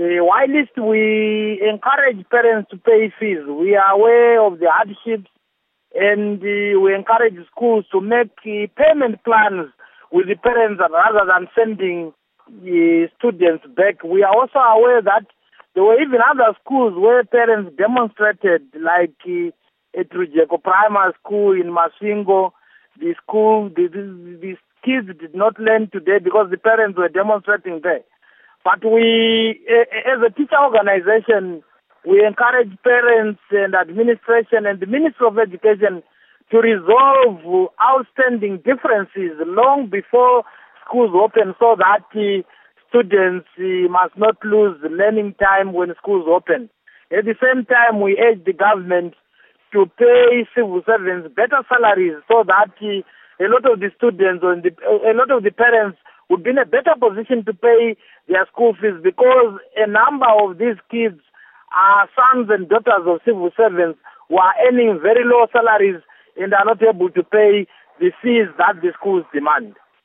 Whilst we encourage parents to pay fees, we are aware of the hardships, and we encourage schools to make payment plans with the parents rather than sending students back. We are also aware that there were even other schools where parents demonstrated, like at Rujeko Primary School in Masingo. The kids did not learn today because the parents were demonstrating there. But we, as a teacher organization, we encourage parents and administration and the Ministry of Education to resolve outstanding differences long before schools open, so that students must not lose learning time when schools open. At the same time, we urge the government to pay civil servants better salaries, so that a lot of the students and a lot of the parents would be in a better position to pay their school fees, because a number of these kids are sons and daughters of civil servants who are earning very low salaries and are not able to pay the fees that the schools demand.